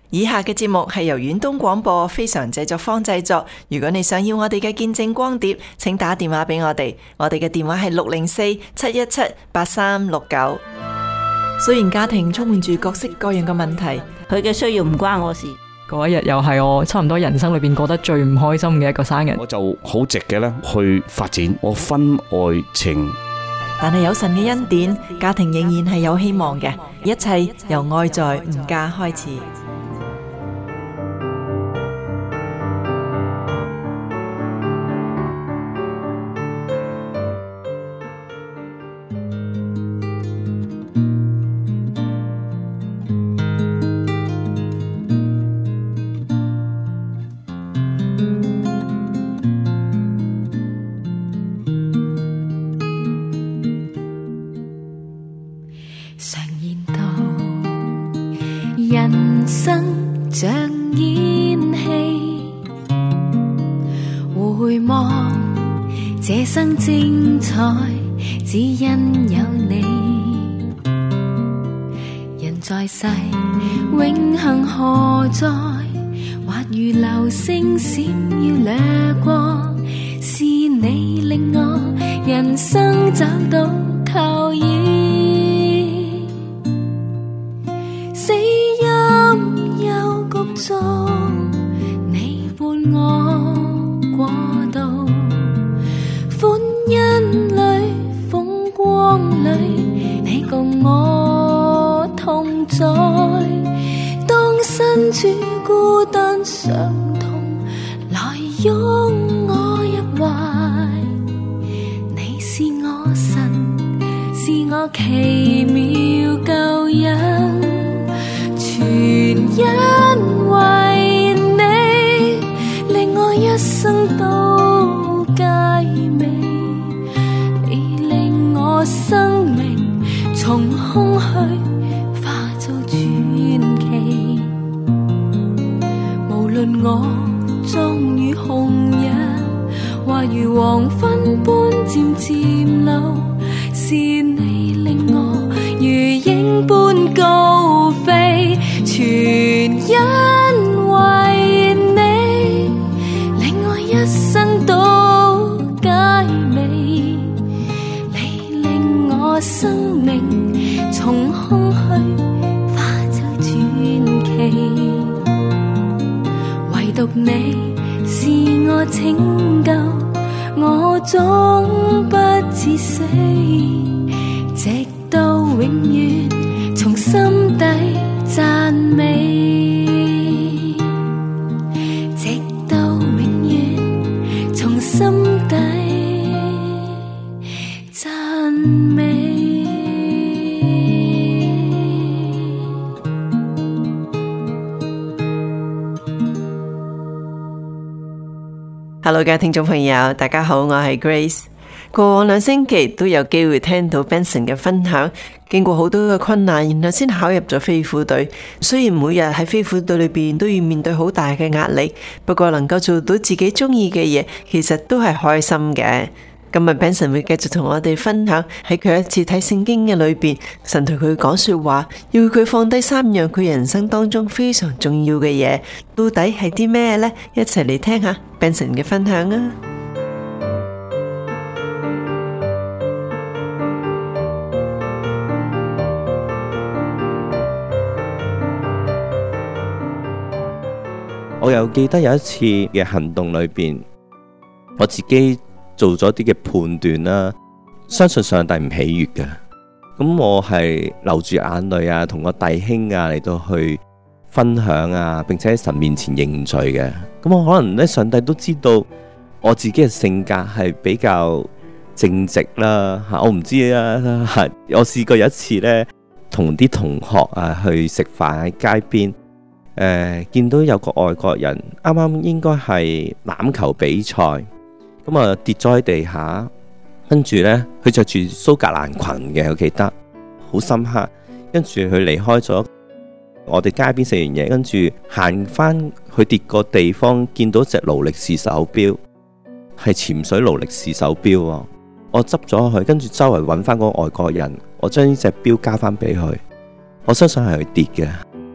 以下嘅節目係由遠東廣播非常製作坊製作。如果你想要我哋嘅見證光碟，請打電話俾我哋。我哋嘅電話係604-717-8369。雖然家庭充滿住各式各樣嘅問題， 佢嘅需要唔關我事。 嗰一日又係我差唔多人生裏邊過得最唔開心嘅一個生日。 我就好直嘅咧去發展我婚外情。 但係有神嘅恩典，家庭仍然係有希望嘅。一切由愛在吾家開始。 常言道，人生像演戲，回望這生精彩，只因有你。人在世，永恆何在？或如流星閃耀掠過，是你令我人生找到靠倚。死蔭幽谷中，你伴我過渡，歡欣裏風光裏，你共我同在。當身處孤單傷痛，來擁我入懷。你是我神，是我奇妙救恩。全因為你，令我一生都佳美。你令我生命從空虛化做傳奇。無論我終於紅日，或如黃昏般漸漸老，是你令我如鷹般高飛。全因為你，令我一生都佳美。你令我生命從空虛化作傳奇。唯獨你是我拯救，我終不致死，直到永遠從心底讚美，直到永遠從心底讚美。 Hello， 各位聽眾朋友，大家好，我係 Grace。過往2星期都有機會聽到 Benson 嘅分享，經過好多嘅困難，然後先考入咗飛虎隊。雖然每日喺飛虎隊裏邊都要面對好大嘅壓力，不過能夠做到自己中意嘅嘢，其實都係開心嘅。今日 Benson 會繼續同我哋分享喺佢一次睇聖經嘅裏邊，神同佢講說話，要佢放低3樣佢人生當中非常重要嘅嘢，到底係啲咩呢？一齊嚟聽下 Benson 嘅分享啊！ 我又記得有一次嘅行動裏邊，我自己做咗啲嘅判斷啦，相信上帝唔喜悅嘅。咁我係流住眼淚啊，同個弟兄啊嚟到去分享啊，並且喺神面前認罪嘅。咁我可能咧，上帝都知道我自己嘅性格係比較正直啦嚇。我唔知啊，我試過有一次咧，同啲同學啊去食飯喺街邊。見到有個外國人，啱啱應該係欖球比賽，咁啊跌咗喺地下，跟住呢，佢着住蘇格蘭裙嘅，我記得好深刻。跟住佢離開咗我哋街邊食完嘢，跟住行翻去跌個地方，見到隻勞力士手錶，係潛水勞力士手錶喎。我執咗佢，跟住周圍揾翻嗰個外國人，我將呢隻錶交翻俾佢。我相信係佢跌嘅。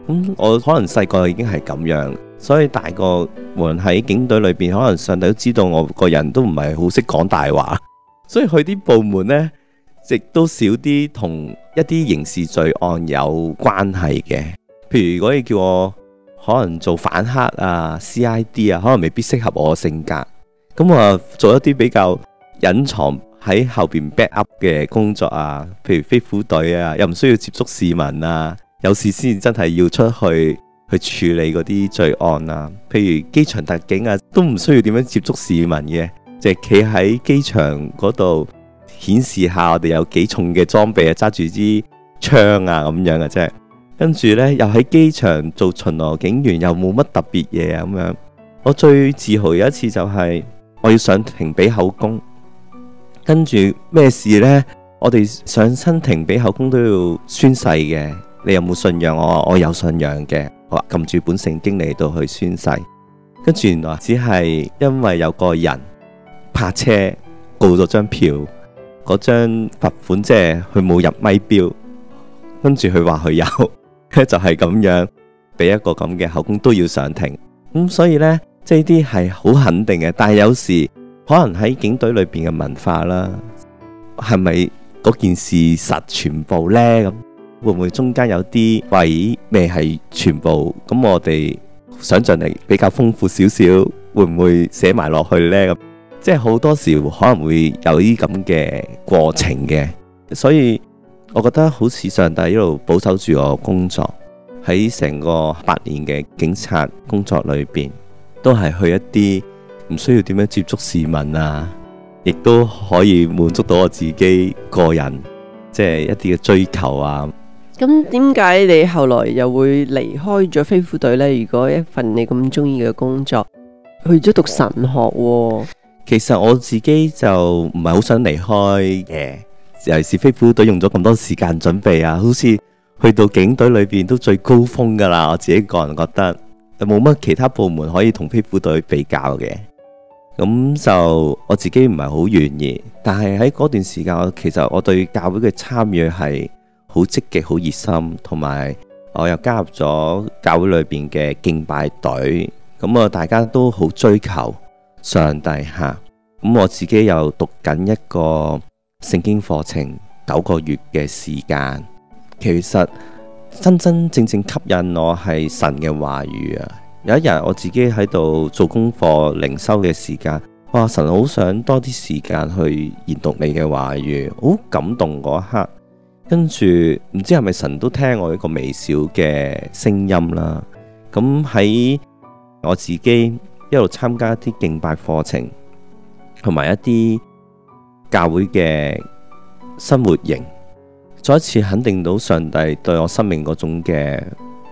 我可能細個已經係咁樣，所以大個無論喺警隊裏邊，可能上帝都知道我個人都唔係好識講大話，所以去啲部門呢，亦都少啲同一啲刑事罪案有關係嘅。譬如如果你叫我可能做反黑啊、CID 啊，可能未必適合我性格。咁我做一啲比較隱藏喺後邊 back up 嘅工作啊，譬如飛虎隊啊，又唔需要接觸市民啊，有事先真係要出去處理嗰啲罪案啊。譬如機場特警啊，都唔需要點樣接觸市民嘅，淨係企喺機場嗰度顯示下我哋有幾重嘅裝備啊，揸住支槍啊咁樣嘅啫。跟住呢，又喺機場做巡邏警員，又冇乜特別嘢啊咁樣。我最自豪有一次就係我要上庭俾口供。跟住咩事呢？我哋上親庭俾口供都要宣誓嘅。你有冇信仰我？我有信仰嘅。我撳住本聖經嚟到去宣誓。跟住原來只係因為有個人泊車告咗張票，嗰張罰款即係佢冇入咪標，跟住佢話佢有，就係咁樣俾一個咁嘅口供都要上庭。所以呢，即係呢啲係好肯定嘅。但係有時可能喺警隊裏邊嘅文化啦，係咪嗰件事實全部呢？咁會唔會中間有啲位未係全部？咁我哋想象力比較豐富少少，會唔會寫埋落去呢？咁即係好多時可能會有啲咁嘅過程嘅。所以我覺得好似上帝一路保守住我工作，喺成個8年嘅警察工作裏邊，都係去一啲唔需要點樣接觸市民啊，亦都可以滿足到我自己個人即係一啲嘅追求啊。 咁點解你後來又會離開咗飛虎隊呢？如果一份你咁中意嘅工作，去咗讀神學喎。 其實我自己就唔係好想離開嘅，尤其是飛虎隊用咗咁多時間準備啊，好似去到警隊裏邊都最高峰噶啦。我自己個人覺得冇乜其他部門可以同飛虎隊比較嘅。咁就我自己唔係好願意，但係喺嗰段時間，其實我對教會嘅參與係好積極、好熱心，同埋我又加入咗教會裏邊嘅敬拜隊。咁啊，大家都好追求上帝吓。咁我自己又讀緊一個聖經課程9個月嘅時間。其實真真正正吸引我係神嘅話語啊！有一日我自己喺度做功課靈修嘅時間，哇！神好想多啲時間去研讀你嘅話語，好感動嗰一刻。跟住唔知係咪神都聽我一個微小嘅聲音啦。咁喺我自己一路參加一啲敬拜課程，同埋一啲教會嘅生活營，再一次肯定到上帝對我生命嗰種嘅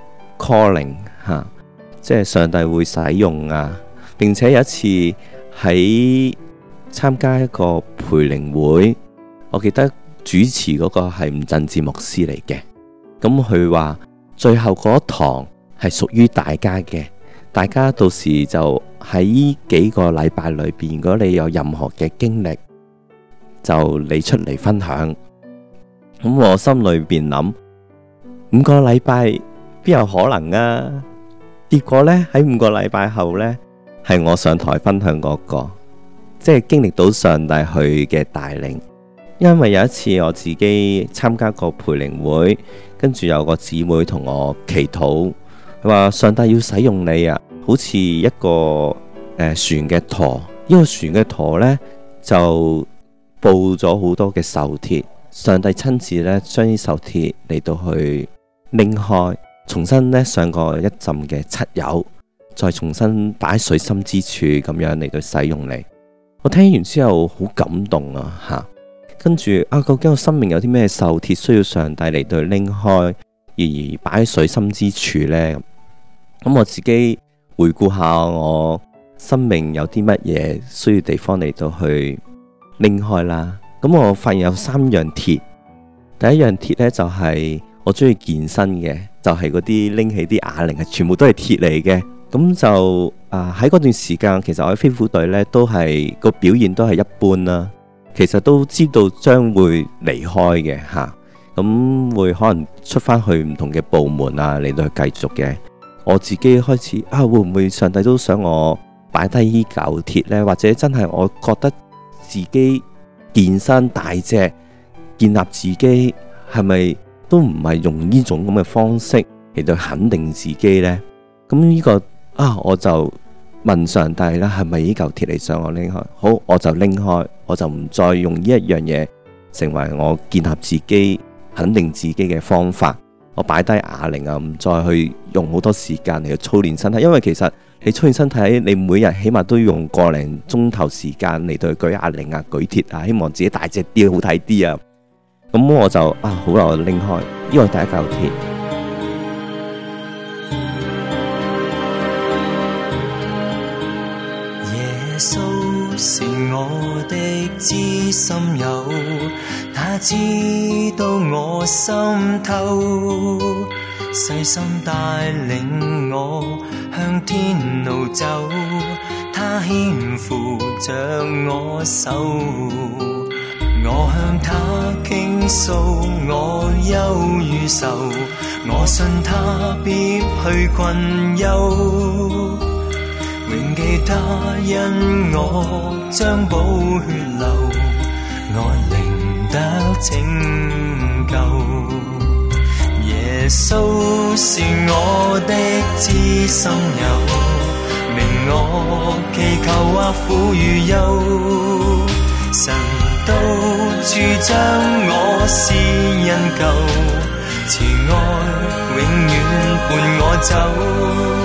calling 吓。即係上帝會使用啊，並且有一次喺參加一個培靈會，我記得主持嗰個係吳振志牧師嚟嘅。咁佢話最後嗰一堂係屬於大家嘅，大家到時就喺呢幾個禮拜裏邊，如果你有任何嘅經歷，就你出嚟分享。咁我心裏邊諗，5個禮拜邊有可能啊？結果呢，喺5個禮拜後呢，係我上台分享嗰個，即係經歷到上帝佢嘅帶領。因為有一次我自己參加個培靈會，跟住有個姊妹同我祈禱，佢話上帝要使用你啊，好似一個船嘅舵，呢個船嘅舵呢，就布咗好多嘅銹鐵，上帝親自呢將啲銹鐵嚟到去拎開。重新咧上過一浸嘅漆油，再重新擺喺水深之處咁樣嚟到使用你。我聽完之後好感動啊吓，跟住究竟我生命有啲咩銹鐵需要上帝嚟到拎開，而擺喺水深之處呢？咁我自己回顧下我生命有啲乜嘢需要地方嚟到去拎開啦。咁我發現有3樣鐵，第一樣鐵呢，就係我中意健身嘅。就係嗰啲拎起啲啞鈴係全部都係鐵嚟嘅。咁就喺嗰段時間，其實我喺飛虎隊呢都係個表現都係一般啦。其實都知道將會離開嘅吓，咁咁會可能出翻去唔同嘅部門啊，嚟到去繼續嘅。我自己開始會唔會上帝都想我擺低呢嚿鐵呢？或者真係我覺得自己健身大隻，建立自己係咪都唔係用呢種咁嘅方式嚟到肯定自己呢？咁呢個我就問上帝啦，係咪呢嚿鐵嚟想我拎開？好，我就拎開，我就唔再用呢一樣嘢成為我建立自己、肯定自己嘅方法。我擺低啞鈴啊，唔再去用好多時間嚟去操練身體，因為其實你操練身體，你每日起碼都要用個零鐘頭時間嚟到去舉啞鈴啊、舉鐵啊，希望自己大隻啲、好睇啲啊。咁我就好啦，我拎開，呢個係第一嚿鐵。 耶穌是我的知心友，他知道我心頭，細心帶領我向天路走，他牽扶着我手，我向他傾訴我憂與愁，我信他必去困憂，永記他因我將寶血流，我靈得拯救。耶穌是我的知心友，明我祈求或苦與憂，神都主將我施恩救，慈愛永遠伴我走。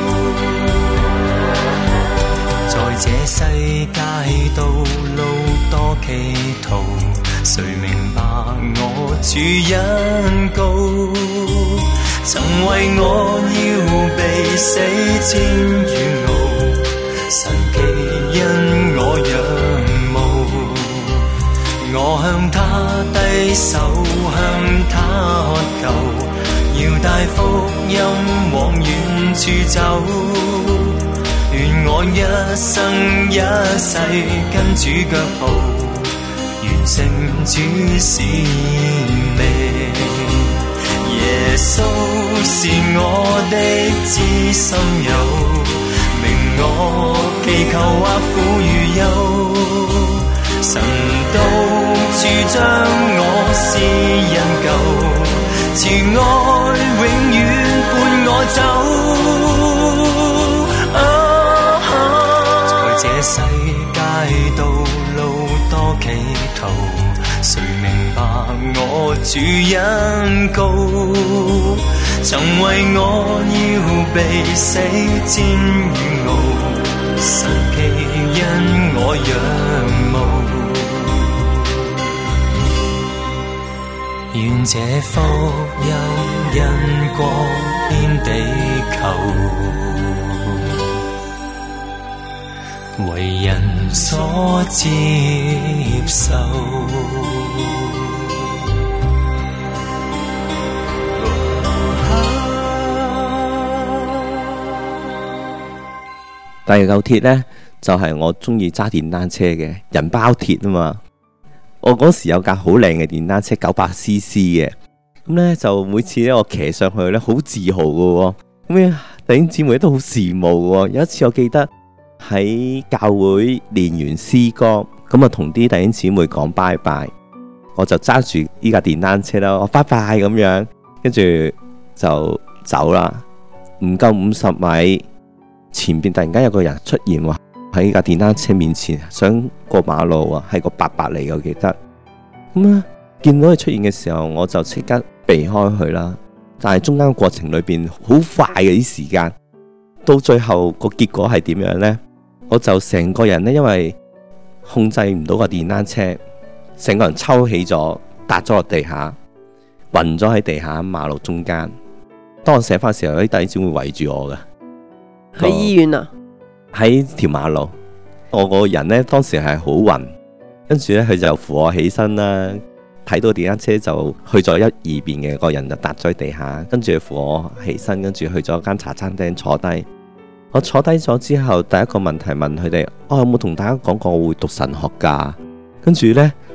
在這世界道路多歧途，誰明白我主恩膏？曾為我要被死千與傲，神奇因我仰慕。我向他低手，向他渴求，要帶福音往遠處走。願我一生一世跟主腳步，完成主使命。耶穌是我的知心友，明我祈求或苦與憂，神都主將我施恩救，慈愛永遠伴我走。這世界道路多歧途，誰明白我主恩膏？曾為我要被死煎與熬，神奇因我仰慕。願這福音因光遍地球，為人所接受。 第二嚿鐵呢，就係我中意揸電單車嘅人包鐵啊嘛。我嗰時有架好靚嘅電單車900cc 嘅，咁呢就每次呢我騎上去呢好自豪嘅，咁弟兄姊妹都好羨慕嘅。有一次我記得喺教會練完詩歌，咁同啲弟兄姊妹講拜拜，我就揸住呢架電單車啦，我拜拜咁樣，跟住就走啦。唔夠50米，前邊突然間有個人出現喎，喺架電單車面前想過馬路啊，係個伯伯嚟嘅，我記得。咁見到佢出現嘅時候，我就即刻避開佢啦。但係中間嘅過程裏邊好快嘅啲時間，到最後個結果係點樣呢？我就成個人呢，因為控制唔到個電單車，成個人抽起咗，搭咗落地下，暈咗喺地下馬路中間。當我醒翻嘅時候，有啲弟兄姊妹圍住我嘅。 喺醫院啊？ 喺條馬路，我個人呢，當時係好暈，跟住呢，佢就扶我起身啦。睇到電單車就去咗一二邊嘅，個人就搭咗喺地下，跟住扶我起身，跟住去咗間茶餐廳坐低。我坐低咗之後，第一個問題問佢哋：有冇同大家講過我會讀神學㗎？跟住呢，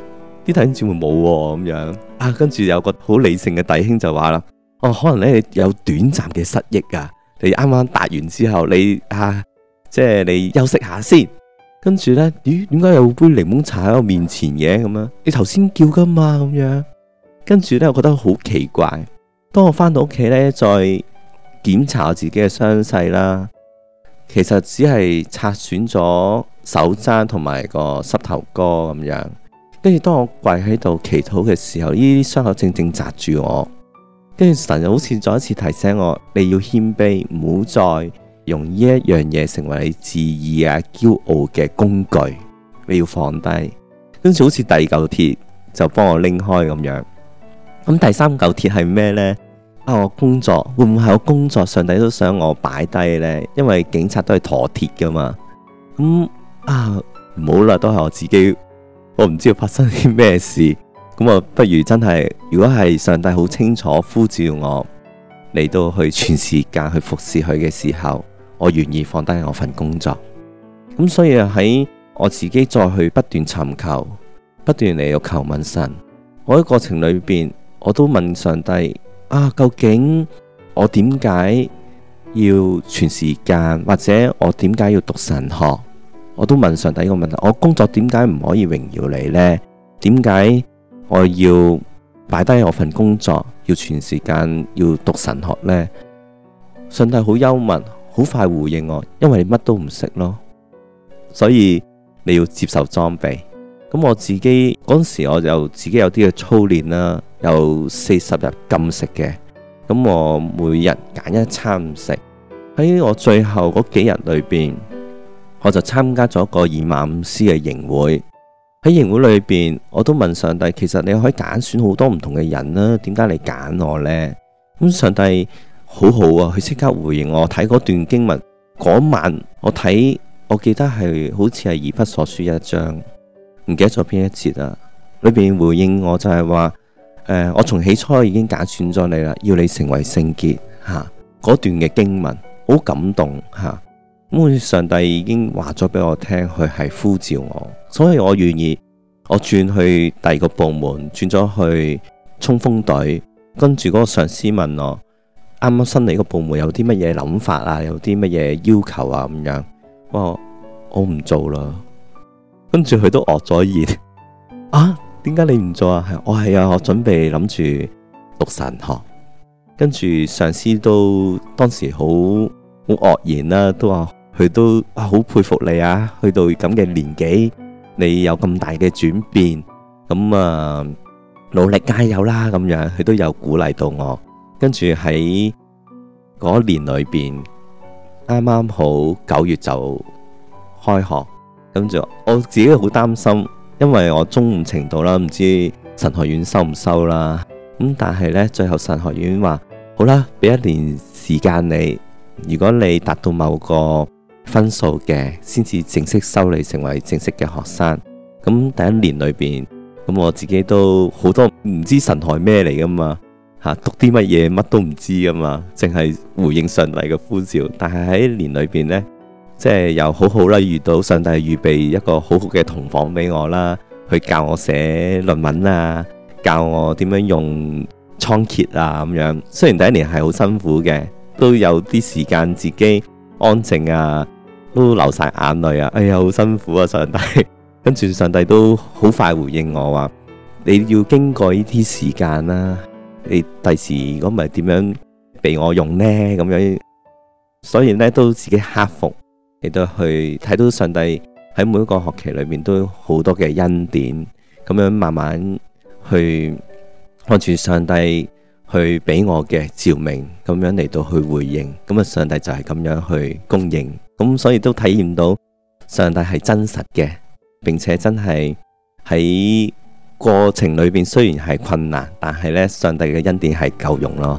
啲弟兄姊妹冇喎咁樣啊。跟住有個好理性嘅弟兄就話啦，哦，可能咧你有短暫嘅失憶啊，你啱啱答完之後，即係你休息下先。跟住咧，咦，點解有杯檸檬茶喺我面前嘅咁樣？你頭先叫噶嘛咁樣？跟住咧，我覺得好奇怪。當我翻到屋企咧，再檢查我自己嘅傷勢啦，其實只係擦損咗手踭同埋個膝頭哥咁樣。跟住當我跪喺度祈禱嘅時候，呢啲傷口正正扎住我。跟住神就好似再一次提醒我，你要謙卑，唔好再用呢一樣嘢成為你自義啊、驕傲嘅工具，你要放低。跟住好似第二嚿鐵就幫我拎開咁樣。咁第三嚿鐵係咩呢？我工作會唔會係我工作上帝都想我擺低呢？因為警察都係陀鐵噶嘛。唔好啦，都係我自己，我唔知道發生啲咩事。咁我不如真係，如果係上帝好清楚呼召我嚟到去全時間去服侍佢嘅時候，我願意放低我份工作。咁所以喺我自己再去不斷尋求，不斷嚟到求問神。我喺過程裏邊，我都問上帝究竟我點解要全時間，或者我點解要讀神學？我都問上帝一個問題：我工作點解唔可以榮耀你呢？點解我要擺低我份工作，要全時間要讀神學呢？上帝好幽默，好快回應我，因為你乜都唔識咯，所以你要接受裝備。咁我自己嗰陣時，我就自己有啲嘅操練啦，有40日禁食嘅。咁我每日揀一餐食。喺我最後嗰幾日裏邊，我就參加咗個以馬忤斯嘅營會。喺營會裏邊，我都問上帝，其實你可以揀選好多唔同嘅人啦，點解你揀我呢？咁上帝好好啊，佢即刻回應我。睇嗰段經文嗰晚，我記得係好似係以弗所書1章，唔記得咗邊一節啊。裏邊回應我就係話，我從起初已經揀選咗你啦，要你成為聖潔吓。嗰段嘅經文好感動吓。咁上帝已經話咗俾我聽，佢係呼召我，所以我願意，我轉去第二個部門，轉咗去衝鋒隊。跟住嗰個上司問我，啱啱新嚟個部門有啲乜嘢諗法啊，有啲乜嘢要求啊咁樣。我唔做啦。跟住佢都愕咗然，點解你唔做啊？我準備諗住讀神學。跟住上司都當時好愕然啦，都話佢都好佩服你啊，去到咁嘅年紀，你有咁大嘅轉變，咁努力加油啦咁樣，佢都有鼓勵到我。跟住喺嗰年裏邊，啱啱好9月就開學，咁就我自己好擔心，因為我中五程度啦，唔知神學院收唔收啦。咁但係呢，最後神學院話好啦，俾1年時間你，如果你達到某個分數嘅，先至正式收你成為正式嘅學生。咁第1年裏邊，咁我自己都好多唔知神學咩嚟噶嘛，讀啲乜嘢乜都唔知噶嘛，淨係回應上帝嘅呼召。但係喺1年裏邊呢，即係又好好啦，遇到上帝預備一個好好嘅同房俾我啦，去教我寫論文啊，教我點樣用倉頡啊咁樣。雖然第1年係好辛苦嘅，都有啲時間自己安靜啊，都流晒眼淚啊，哎呀好辛苦啊上帝。跟住上帝都好快回應我話，你要經過呢啲時間啦，你第時如果唔係點樣俾我用呢咁樣。所以呢，都自己克服，亦都去睇到上帝喺每一個學期裏面都好多嘅恩典，咁樣慢慢去按住上帝去俾我嘅召命，咁樣嚟到去回應。咁啊上帝就係咁樣去供應，咁所以都體驗到上帝係真實嘅，並且真係喺過程裏邊雖然係困難，但係呢，上帝嘅恩典係夠用咯。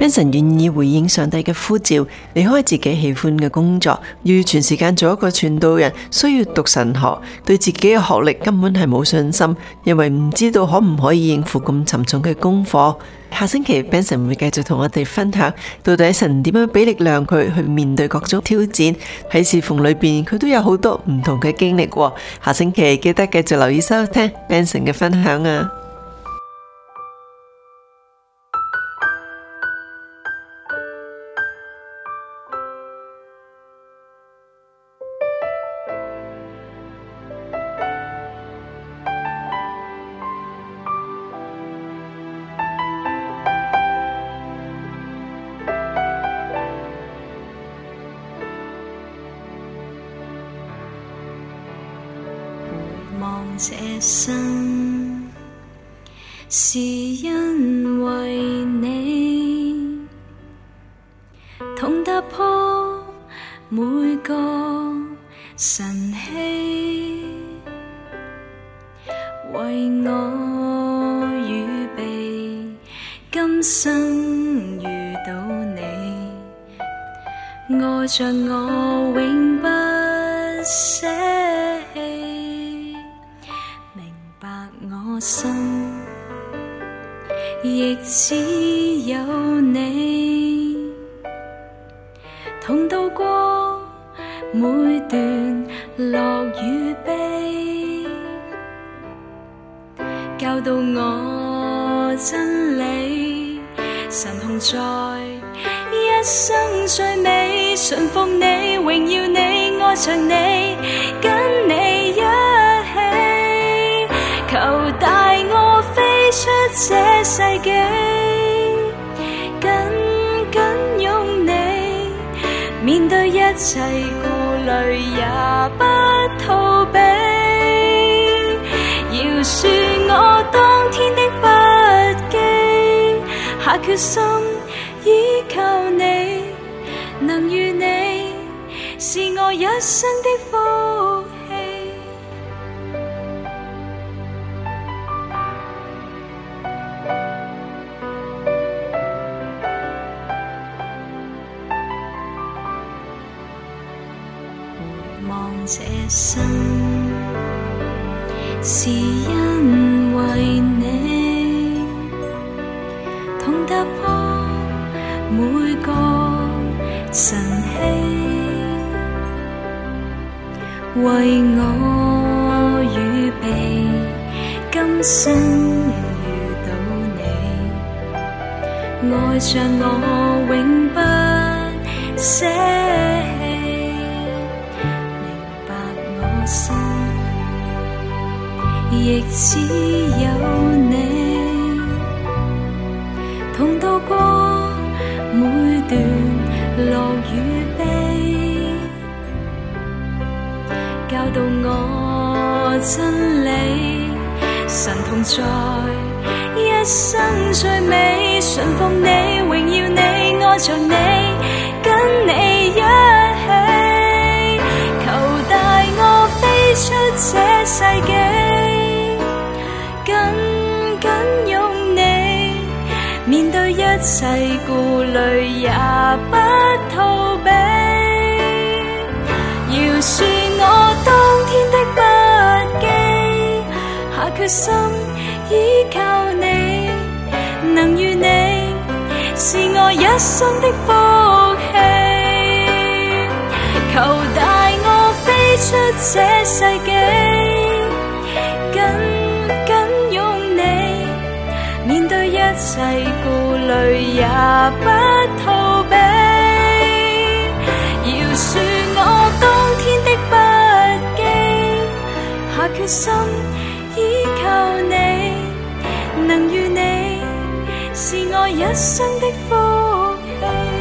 Benson 願意回應上帝嘅呼召，離開自己喜歡嘅工作，要全時間做一個傳道人，需要讀神學，對自己嘅學歷根本係冇信心，因為唔知道可唔可以應付咁沉重嘅功課。下星期 Benson 會繼續同我哋分享，到底神點樣俾力量佢去面對各種挑戰。喺侍奉裏邊，佢都有好多唔同嘅經歷喎。下星期記得繼續留意收聽 Benson 嘅分享啊！ 這生是因為你同踏破每個晨曦，為我預備今生遇到你，愛着我永不捨棄。我心亦只有你，同渡過每段樂與悲，教導我真理，神同在，一生最美，順服你，榮耀你，愛着你，跟你一起。求帶我飛出這世紀，緊緊擁你，面對一切顧慮也不逃避，饒恕我當天的不羈，下決心依靠你，能與你是我一生的福氣。這生是因為你同踏破每個晨曦，為我預備今生遇到你，愛着我永不捨棄。心亦只有你，同渡過每段樂與悲，教導我真理，神同在，一生最美，順服你，榮耀你，愛着你，跟你一起。出這世紀，緊緊擁你，面對一切顧慮也不逃避，饒恕我當天的不羈，下決心依靠你，能與你是我一生的福氣，求帶我飛出這世紀，緊緊擁你，面對一切顧慮也不逃避，饒恕我當天的不羈，下決心依靠你，能與你是我一生的福氣。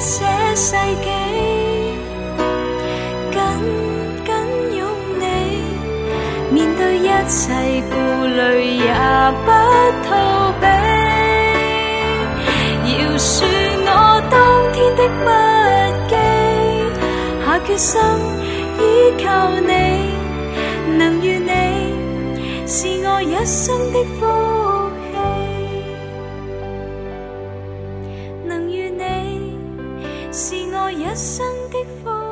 這世紀，緊擁你，面對一切顧慮也不逃避。饒恕我當天的不羈，下決心依靠你，能與你是我一生的福氣，能與你是我一生的福氣。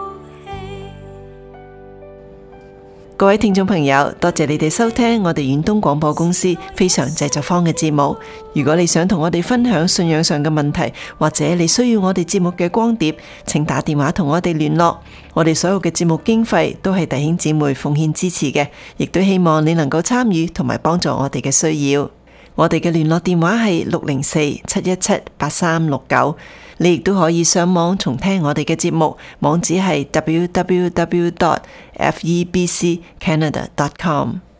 各位聽眾朋友，多謝你哋收聽我哋遠東廣播公司非常製作坊嘅節目。如果你想同我哋分享信仰上嘅問題，或者你需要我哋節目嘅光碟，請打電話同我哋聯絡。我哋所有嘅節目經費都係弟兄姊妹奉獻支持嘅，亦都希望你能夠參與同埋幫助我哋嘅需要。我哋嘅聯絡電話係604-717-8369。你亦都可以上網重聽我哋嘅節目，網址係www.febccanada.com。